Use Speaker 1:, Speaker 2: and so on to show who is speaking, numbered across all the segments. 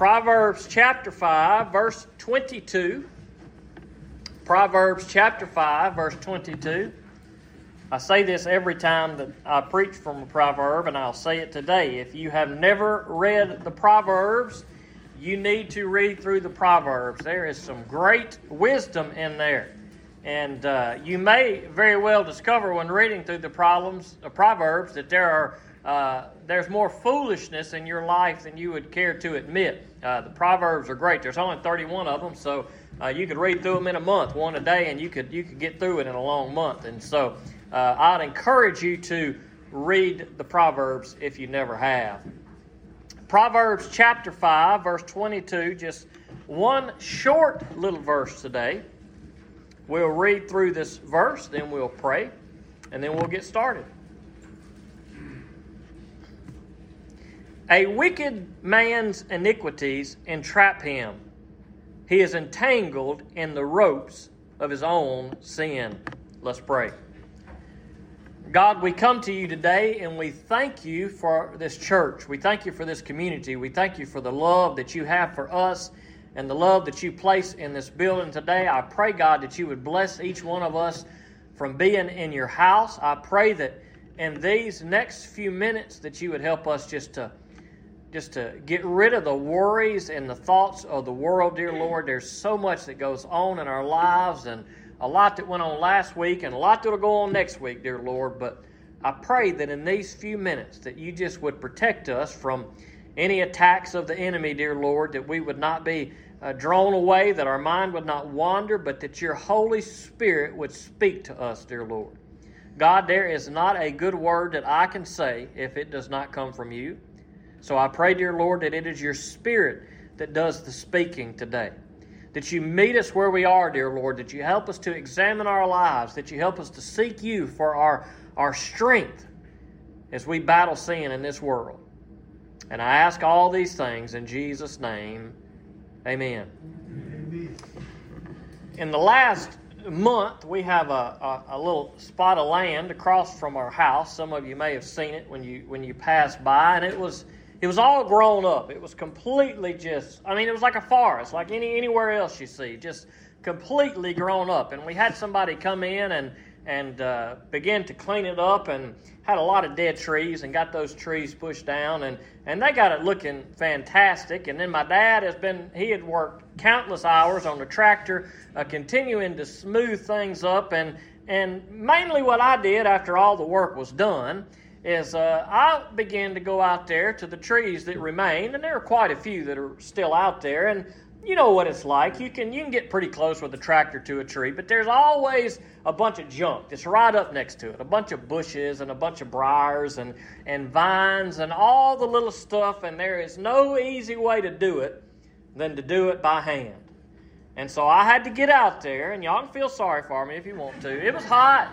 Speaker 1: Proverbs chapter 5, verse 22. Proverbs chapter 5, verse 22. I say this every time that I preach from a proverb, and I'll say it today. If you have never read the Proverbs, you need to read through the Proverbs. There is some great wisdom in there. And you may very well discover when reading through the Proverbs that there's more foolishness in your life than you would care to admit. The Proverbs are great. There's only 31 of them, so you could read through them in a month, one a day, and you could get through it in a long month. And so I'd encourage you to read the Proverbs if you never have. Proverbs chapter 5, verse 22, just one short little verse today. We'll read through this verse, then we'll pray, and then we'll get started. A wicked man's iniquities entrap him. He is entangled in the ropes of his own sin. Let's pray. God, we come to you today and we thank you for this church. We thank you for this community. We thank you for the love that you have for us and the love that you place in this building today. I pray, God, that you would bless each one of us from being in your house. I pray that in these next few minutes that you would help us just to get rid of the worries and the thoughts of the world, dear Lord. There's so much that goes on in our lives, and a lot that went on last week and a lot that will go on next week, dear Lord. But I pray that in these few minutes that you just would protect us from any attacks of the enemy, dear Lord, that we would not be drawn away, that our mind would not wander, but that your Holy Spirit would speak to us, dear Lord. God, there is not a good word that I can say if it does not come from you. So I pray, dear Lord, that it is your Spirit that does the speaking today. That you meet us where we are, dear Lord. That you help us to examine our lives. That you help us to seek you for our strength as we battle sin in this world. And I ask all these things in Jesus' name. Amen. Amen. In the last month, we have a little spot of land across from our house. Some of you may have seen it when you pass by, and it was all grown up. It was completely it was like a forest, like anywhere else you see, just completely grown up. And we had somebody come in and begin to clean it up, and had a lot of dead trees and got those trees pushed down, and they got it looking fantastic. And then my dad he had worked countless hours on the tractor, continuing to smooth things up, and mainly what I did after all the work was done is I began to go out there to the trees that remained, and there are quite a few that are still out there, and you know what it's like. You can get pretty close with a tractor to a tree, but there's always a bunch of junk that's right up next to it, a bunch of bushes and a bunch of briars and vines and all the little stuff, and there is no easy way to do it than to do it by hand. And so I had to get out there, and y'all can feel sorry for me if you want to. It was hot.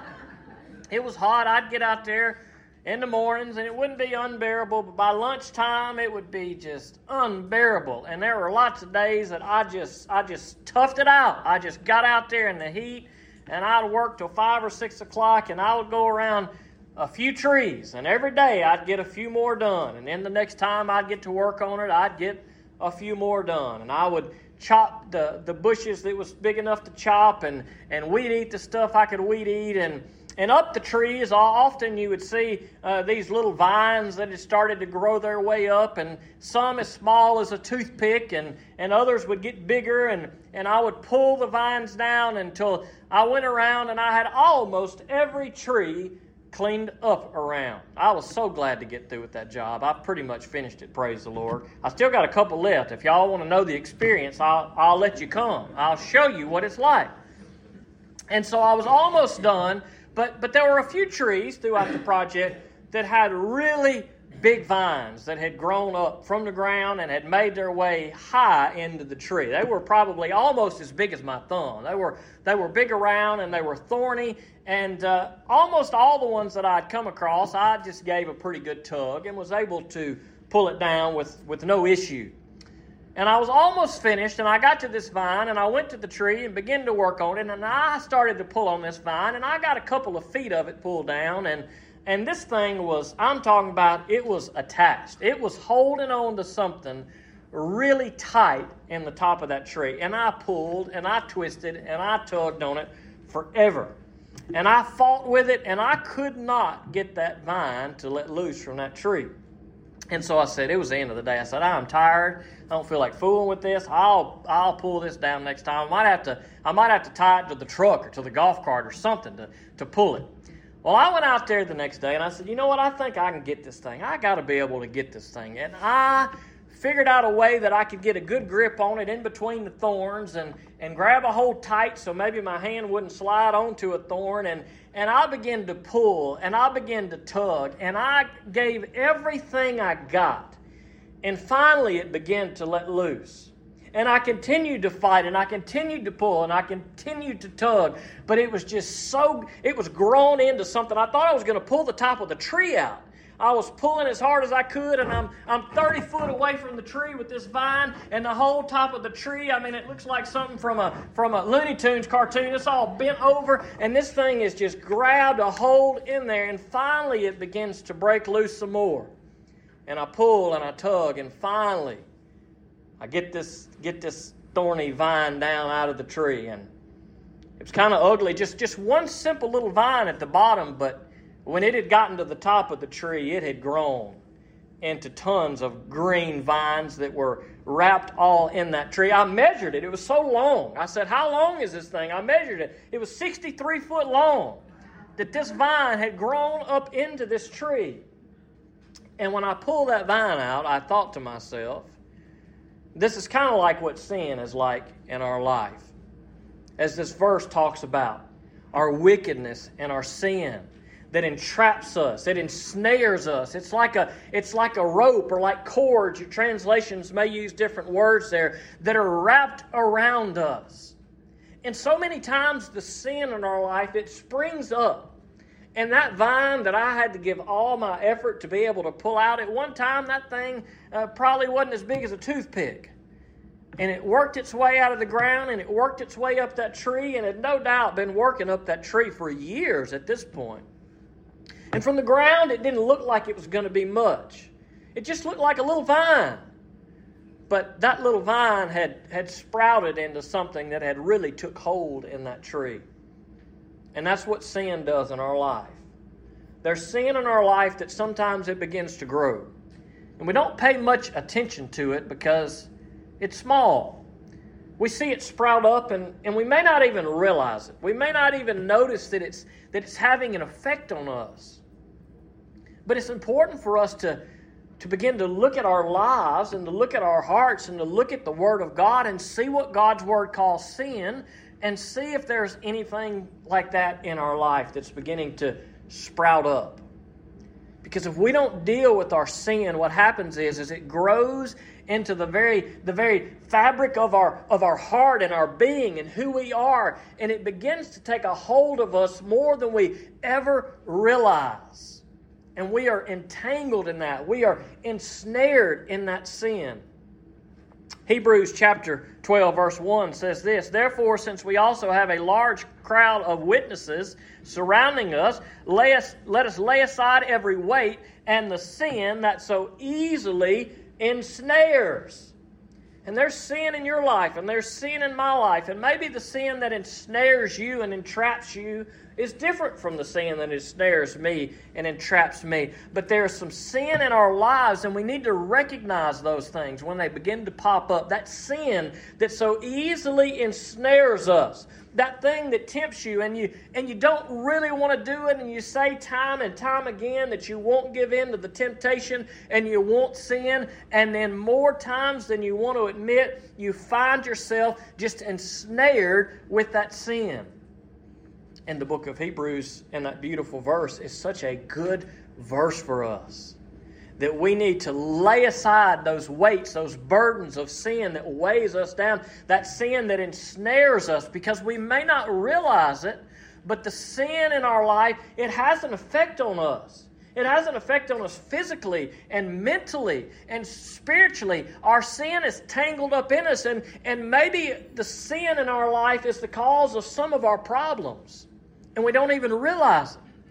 Speaker 1: I'd get out there in the mornings, and it wouldn't be unbearable, but by lunchtime, it would be just unbearable. And there were lots of days that I just toughed it out. I just got out there in the heat, and I'd work till 5 or 6 o'clock, and I would go around a few trees, and every day I'd get a few more done. And then the next time I'd get to work on it, I'd get a few more done. And I would chop the bushes that was big enough to chop, and weed eat the stuff I could weed eat, and up the trees, often you would see these little vines that had started to grow their way up, and some as small as a toothpick, and others would get bigger, and I would pull the vines down until I went around and I had almost every tree cleaned up around. I was so glad to get through with that job. I've pretty much finished it, praise the Lord. I still got a couple left. If y'all want to know the experience, I'll let you come. I'll show you what it's like. And so I was almost done. But there were a few trees throughout the project that had really big vines that had grown up from the ground and had made their way high into the tree. They were probably almost as big as my thumb. They were big around, and they were thorny, and almost all the ones that I'd come across, I just gave a pretty good tug and was able to pull it down with no issue. And I was almost finished, and I got to this vine, and I went to the tree and began to work on it, and I started to pull on this vine, and I got a couple of feet of it pulled down, and this thing was, I'm talking about, it was attached. It was holding on to something really tight in the top of that tree. And I pulled, and I twisted, and I tugged on it forever. And I fought with it, and I could not get that vine to let loose from that tree. And so I said, it was the end of the day. I said, I'm tired. I don't feel like fooling with this. I'll pull this down next time. I might have to tie it to the truck or to the golf cart or something to pull it. Well, I went out there the next day, and I said, you know what? I think I can get this thing. I got to be able to get this thing. And I figured out a way that I could get a good grip on it in between the thorns and grab a hold tight so maybe my hand wouldn't slide onto a thorn. And I began to pull, and I began to tug, and I gave everything I got. And finally it began to let loose. And I continued to fight, and I continued to pull, and I continued to tug. But it was just it was grown into something. I thought I was going to pull the top of the tree out. I was pulling as hard as I could, and I'm 30 foot away from the tree with this vine, and the whole top of the tree, I mean, it looks like something from a Looney Tunes cartoon. It's all bent over, and this thing is just grabbed a hold in there, and finally it begins to break loose some more. And I pull and I tug, and finally I get this thorny vine down out of the tree, and it was kind of ugly. Just one simple little vine at the bottom, but when it had gotten to the top of the tree, it had grown into tons of green vines that were wrapped all in that tree. I measured it. It was so long. I said, how long is this thing? I measured it. It was 63 foot long that this vine had grown up into this tree. And when I pulled that vine out, I thought to myself, this is kind of like what sin is like in our life. As this verse talks about, our wickedness and our sin that entraps us, it ensnares us. It's like a rope or like cords. Your translations may use different words there that are wrapped around us. And so many times the sin in our life, it springs up. And that vine that I had to give all my effort to be able to pull out, at one time that thing probably wasn't as big as a toothpick. And it worked its way out of the ground, and it worked its way up that tree, and it had no doubt been working up that tree for years at this point. And from the ground, it didn't look like it was going to be much. It just looked like a little vine. But that little vine had sprouted into something that had really took hold in that tree. And that's what sin does in our life. There's sin in our life that sometimes it begins to grow. And we don't pay much attention to it because it's small. We see it sprout up, and we may not even realize it. We may not even notice that it's having an effect on us. But it's important for us to begin to look at our lives and to look at our hearts and to look at the Word of God and see what God's Word calls sin and see if there's anything like that in our life that's beginning to sprout up. Because if we don't deal with our sin, what happens is it grows into the very fabric of our heart and our being and who we are, and it begins to take a hold of us more than we ever realize. And we are entangled in that. We are ensnared in that sin. Hebrews chapter 12 verse 1 says this, therefore, since we also have a large crowd of witnesses surrounding us, let us lay aside every weight and the sin that so easily ensnares. And there's sin in your life, and there's sin in my life, and maybe the sin that ensnares you and entraps you is different from the sin that ensnares me and entraps me. But there's some sin in our lives, and we need to recognize those things when they begin to pop up. That sin that so easily ensnares us. That thing that tempts you, and you don't really want to do it, and you say time and time again that you won't give in to the temptation and you won't sin, and then more times than you want to admit, you find yourself just ensnared with that sin. And the book of Hebrews, and that beautiful verse, is such a good verse for us. That we need to lay aside those weights, those burdens of sin that weighs us down, that sin that ensnares us, because we may not realize it, but the sin in our life, it has an effect on us. It has an effect on us physically and mentally and spiritually. Our sin is tangled up in us, and maybe the sin in our life is the cause of some of our problems, and we don't even realize it.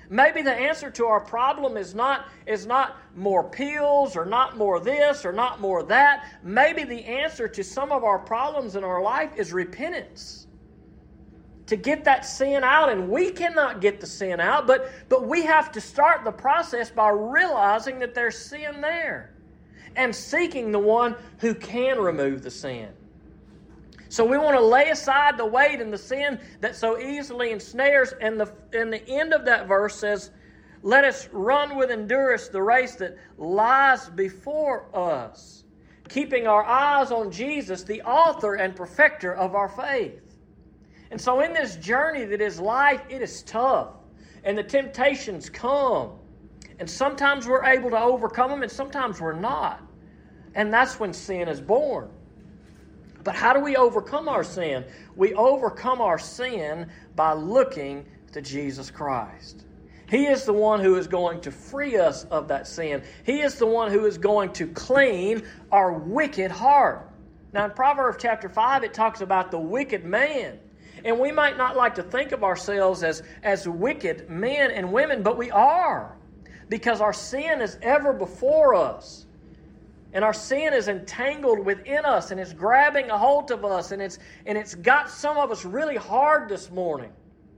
Speaker 1: Maybe the answer to our problem is not more pills or not more this or not more that. Maybe the answer to some of our problems in our life is repentance. To get that sin out, and we cannot get the sin out, but we have to start the process by realizing that there's sin there and seeking the one who can remove the sin. So we want to lay aside the weight and the sin that so easily ensnares. And the end of that verse says, let us run with endurance the race that lies before us, keeping our eyes on Jesus, the author and perfecter of our faith. And so in this journey that is life, it is tough. And the temptations come. And sometimes we're able to overcome them and sometimes we're not. And that's when sin is born. But how do we overcome our sin? We overcome our sin by looking to Jesus Christ. He is the one who is going to free us of that sin. He is the one who is going to clean our wicked heart. Now in Proverbs chapter 5, it talks about the wicked man. And we might not like to think of ourselves as wicked men and women, but we are. Because our sin is ever before us. And our sin is entangled within us, and it's grabbing a hold of us, and it's got some of us really hard this morning.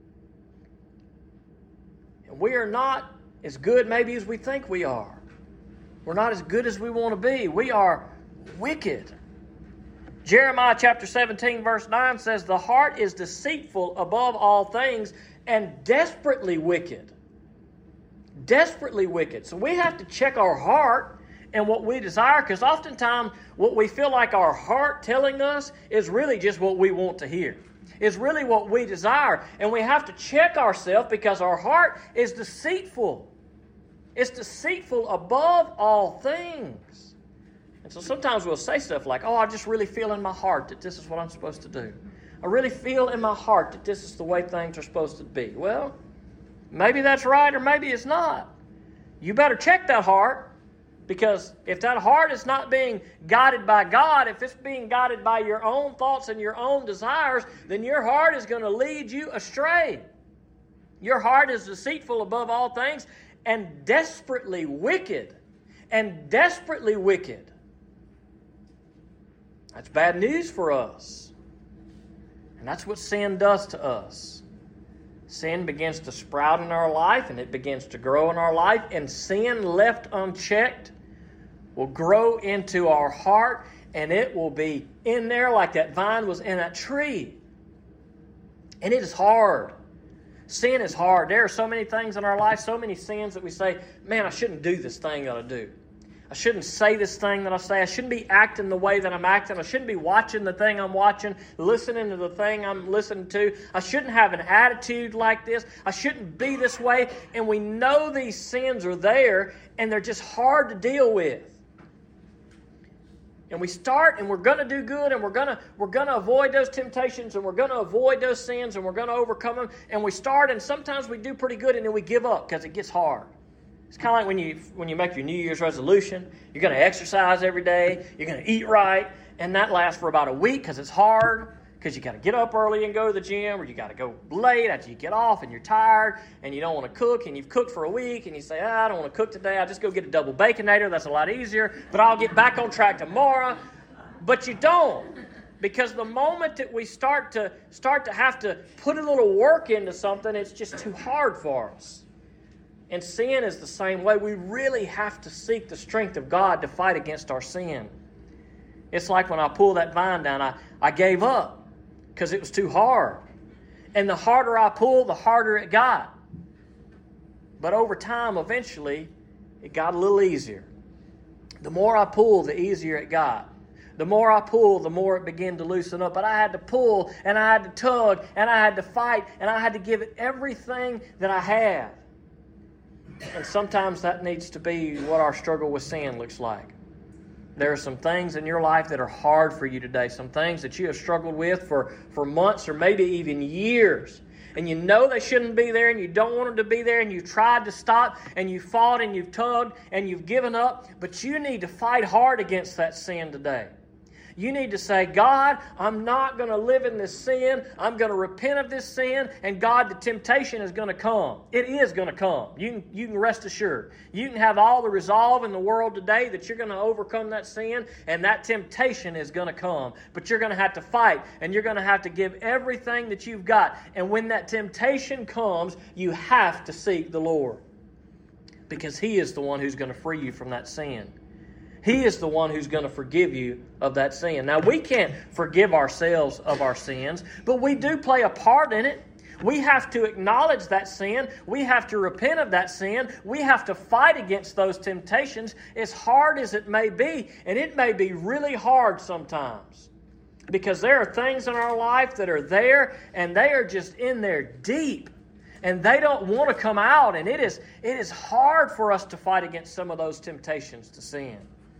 Speaker 1: And we are not as good maybe as we think we are. We're not as good as we want to be. We are wicked. Jeremiah chapter 17 verse 9 says, the heart is deceitful above all things and desperately wicked. Desperately wicked. So we have to check our heart and what we desire, because oftentimes what we feel like our heart telling us is really just what we want to hear. It's really what we desire. And we have to check ourselves because our heart is deceitful. It's deceitful above all things. And so sometimes we'll say stuff like, I just really feel in my heart that this is what I'm supposed to do. I really feel in my heart that this is the way things are supposed to be. Well, maybe that's right or maybe it's not. You better check that heart. Because if that heart is not being guided by God, if it's being guided by your own thoughts and your own desires, then your heart is going to lead you astray. Your heart is deceitful above all things and desperately wicked. And desperately wicked. That's bad news for us. And that's what sin does to us. Sin begins to sprout in our life and it begins to grow in our life. And sin left unchecked will grow into our heart and it will be in there like that vine was in that tree. And it is hard. Sin is hard. There are so many things in our life, so many sins that we say, man, I shouldn't do this thing that I do. I shouldn't say this thing that I say. I shouldn't be acting the way that I'm acting. I shouldn't be watching the thing I'm watching, listening to the thing I'm listening to. I shouldn't have an attitude like this. I shouldn't be this way. And we know these sins are there, and they're just hard to deal with. And we start, and we're going to do good, and we're going to avoid those temptations, and we're going to avoid those sins, and we're going to overcome them. And we start, and sometimes we do pretty good, and then we give up because it gets hard. It's kind of like when you make your New Year's resolution. You're going to exercise every day. You're going to eat right. And that lasts for about a week because it's hard. Because you got to get up early and go to the gym. Or you got to go late after you get off and you're tired. And you don't want to cook. And you've cooked for a week. And you say, I don't want to cook today. I'll just go get a double Baconator. That's a lot easier. But I'll get back on track tomorrow. But you don't. Because the moment that we start to have to put a little work into something, it's just too hard for us. And sin is the same way. We really have to seek the strength of God to fight against our sin. It's like when I pulled that vine down, I gave up because it was too hard. And the harder I pulled, the harder it got. But over time, eventually, it got a little easier. The more I pulled, the easier it got. The more I pulled, the more it began to loosen up. But I had to pull, and I had to tug, and I had to fight, and I had to give it everything that I had. And sometimes that needs to be what our struggle with sin looks like. There are some things in your life that are hard for you today. Some things that you have struggled with for months or maybe even years. And you know they shouldn't be there and you don't want them to be there and you've tried to stop and you've fought and you've tugged and you've given up. But you need to fight hard against that sin today. You need to say, God, I'm not going to live in this sin. I'm going to repent of this sin. And God, the temptation is going to come. It is going to come. You can rest assured. You can have all the resolve in the world today that you're going to overcome that sin, and that temptation is going to come. But you're going to have to fight, and you're going to have to give everything that you've got. And when that temptation comes, you have to seek the Lord, because He is the one who's going to free you from that sin. He is the one who's going to forgive you of that sin. Now, we can't forgive ourselves of our sins, but we do play a part in it. We have to acknowledge that sin. We have to repent of that sin. We have to fight against those temptations, as hard as it may be. And it may be really hard sometimes, because there are things in our life that are there, and they are just in there deep. And they don't want to come out. And it is hard for us to fight against some of those temptations to sin.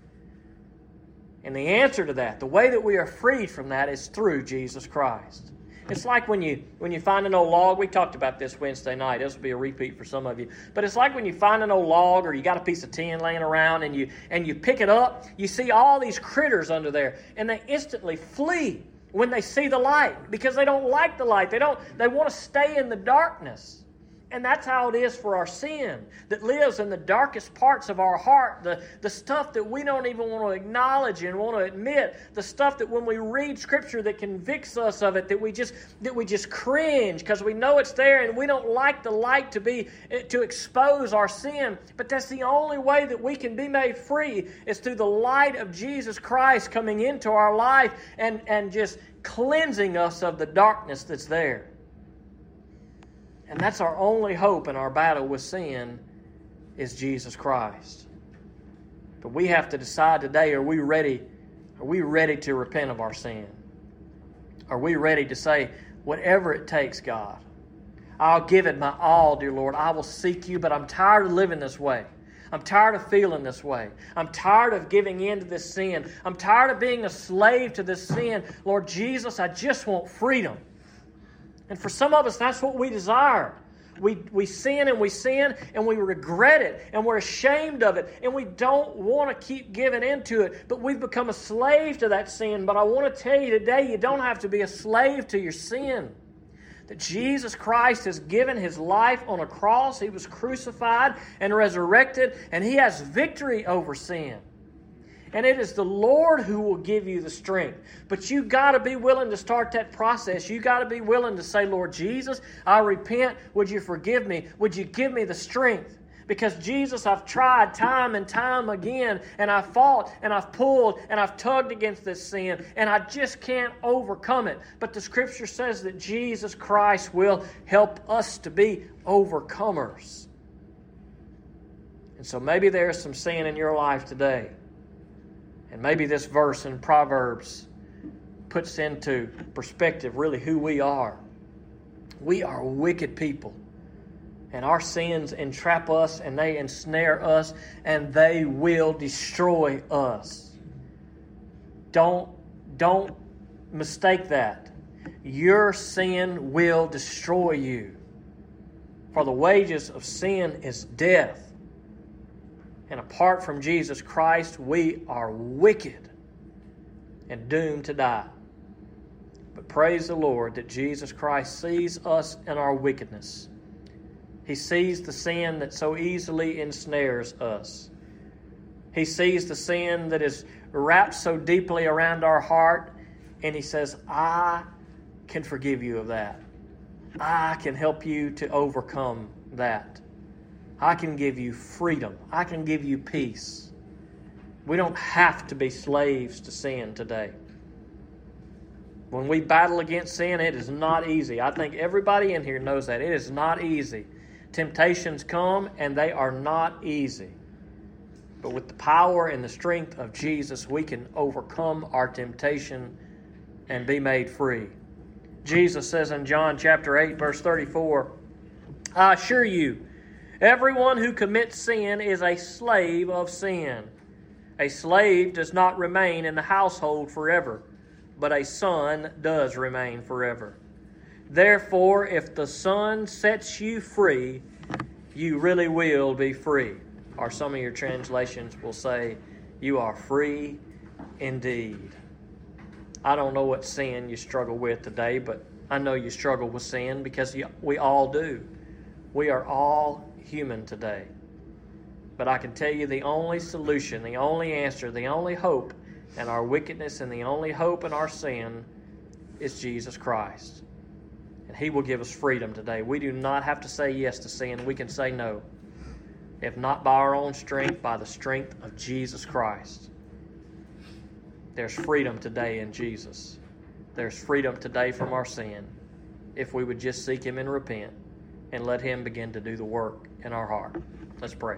Speaker 1: And the answer to that, the way that we are freed from that, is through Jesus Christ. It's like when you find an old log. We talked about this Wednesday night. This will be a repeat for some of you. But it's like when you find an old log, or you got a piece of tin laying around, and you pick it up. You see all these critters under there, and they instantly flee when they see the light, because they don't like the light. They want to stay in the darkness. And that's how it is for our sin that lives in the darkest parts of our heart, the stuff that we don't even want to acknowledge and want to admit, the stuff that when we read Scripture that convicts us of it, that we just cringe because we know it's there, and we don't like the light to expose our sin. But that's the only way that we can be made free, is through the light of Jesus Christ coming into our life and just cleansing us of the darkness that's there. And that's our only hope in our battle with sin, is Jesus Christ. But we have to decide today, are we ready to repent of our sin? Are we ready to say, whatever it takes, God, I'll give it my all, dear Lord. I will seek you, but I'm tired of living this way. I'm tired of feeling this way. I'm tired of giving in to this sin. I'm tired of being a slave to this sin. Lord Jesus, I just want freedom. And for some of us, that's what we desire. We sin and we regret it, and we're ashamed of it, and we don't want to keep giving into it, but we've become a slave to that sin. But I want to tell you today, you don't have to be a slave to your sin. That Jesus Christ has given His life on a cross. He was crucified and resurrected, and He has victory over sin. And it is the Lord who will give you the strength. But you've got to be willing to start that process. You've got to be willing to say, Lord Jesus, I repent. Would you forgive me? Would you give me the strength? Because Jesus, I've tried time and time again, and I've fought, and I've pulled, and I've tugged against this sin, and I just can't overcome it. But the Scripture says that Jesus Christ will help us to be overcomers. And so maybe there's some sin in your life today. And maybe this verse in Proverbs puts into perspective really who we are. We are wicked people. And our sins entrap us, and they ensnare us, and they will destroy us. Don't mistake that. Your sin will destroy you. For the wages of sin is death. And apart from Jesus Christ, we are wicked and doomed to die. But praise the Lord that Jesus Christ sees us in our wickedness. He sees the sin that so easily ensnares us. He sees the sin that is wrapped so deeply around our heart, and He says, I can forgive you of that. I can help you to overcome that. I can give you freedom. I can give you peace. We don't have to be slaves to sin today. When we battle against sin, it is not easy. I think everybody in here knows that. It is not easy. Temptations come, and they are not easy. But with the power and the strength of Jesus, we can overcome our temptation and be made free. Jesus says in John chapter 8, verse 34, I assure you, everyone who commits sin is a slave of sin. A slave does not remain in the household forever, but a son does remain forever. Therefore, if the Son sets you free, you really will be free. Or some of your translations will say, you are free indeed. I don't know what sin you struggle with today, but I know you struggle with sin because we all do. We are all human today. But I can tell you the only solution, the only answer, the only hope in our wickedness and the only hope in our sin is Jesus Christ. And He will give us freedom today. We do not have to say yes to sin. We can say no. If not by our own strength, by the strength of Jesus Christ. There's freedom today in Jesus. There's freedom today from our sin if we would just seek Him and repent and let Him begin to do the work in our heart. Let's pray.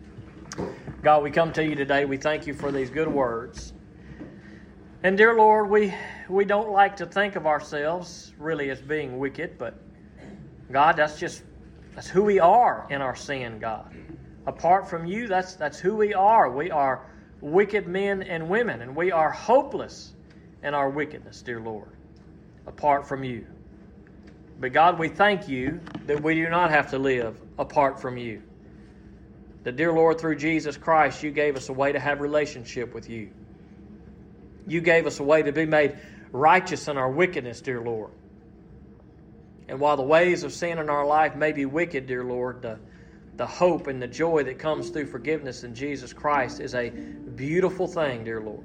Speaker 1: God, we come to You today. We thank You for these good words. And dear Lord, we don't like to think of ourselves really as being wicked, but God, that's who we are in our sin, God. Apart from You, that's who we are. We are wicked men and women, and we are hopeless in our wickedness, dear Lord, apart from You. But God, we thank You that we do not have to live apart from You. That, dear Lord, through Jesus Christ, You gave us a way to have relationship with You. You gave us a way to be made righteous in our wickedness, dear Lord. And while the ways of sin in our life may be wicked, dear Lord, the hope and the joy that comes through forgiveness in Jesus Christ is a beautiful thing, dear Lord.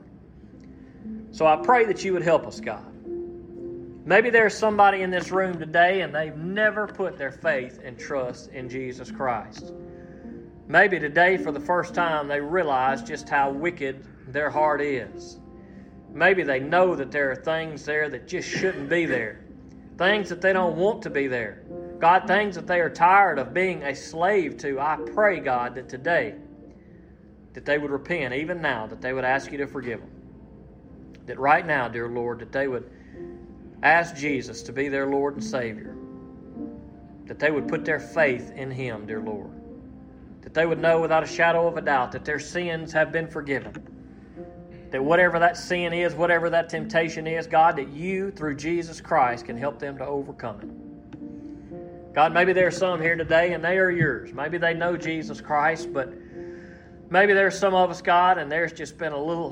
Speaker 1: So I pray that You would help us, God. Maybe there's somebody in this room today and they've never put their faith and trust in Jesus Christ. Maybe today for the first time they realize just how wicked their heart is. Maybe they know that there are things there that just shouldn't be there. Things that they don't want to be there. God, things that they are tired of being a slave to. I pray, God, that today that they would repent, even now, that they would ask You to forgive them. That right now, dear Lord, that they would ask Jesus to be their Lord and Savior. That they would put their faith in Him, dear Lord. That they would know without a shadow of a doubt that their sins have been forgiven. That whatever that sin is, whatever that temptation is, God, that You, through Jesus Christ, can help them to overcome it. God, maybe there are some here today and they are Yours. Maybe they know Jesus Christ, but maybe there's some of us, God, and there's just been a little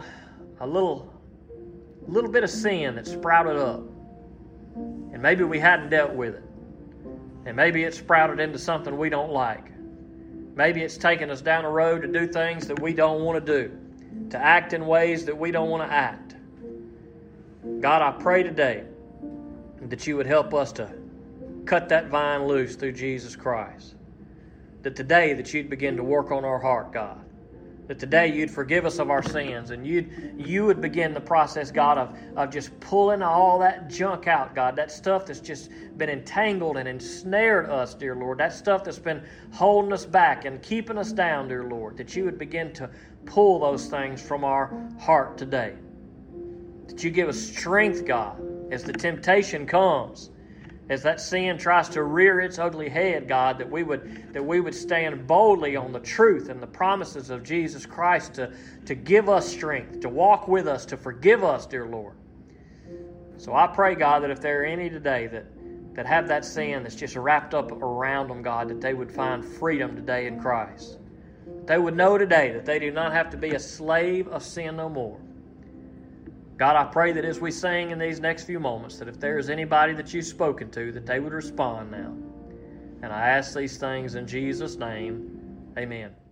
Speaker 1: bit of sin that sprouted up. And maybe we hadn't dealt with it. And maybe it sprouted into something we don't like. Maybe it's taken us down a road to do things that we don't want to do. To act in ways that we don't want to act. God, I pray today that You would help us to cut that vine loose through Jesus Christ. That today that You'd begin to work on our heart, God. That today You'd forgive us of our sins and You would begin the process, God, of just pulling all that junk out, God. That stuff that's just been entangled and ensnared us, dear Lord. That stuff that's been holding us back and keeping us down, dear Lord. That You would begin to pull those things from our heart today. That You give us strength, God, as the temptation comes. As that sin tries to rear its ugly head, God, that we would stand boldly on the truth and the promises of Jesus Christ to give us strength, to walk with us, to forgive us, dear Lord. So I pray, God, that if there are any today that have that sin that's just wrapped up around them, God, that they would find freedom today in Christ. They would know today that they do not have to be a slave of sin no more. God, I pray that as we sing in these next few moments, that if there is anybody that You've spoken to, that they would respond now. And I ask these things in Jesus' name. Amen.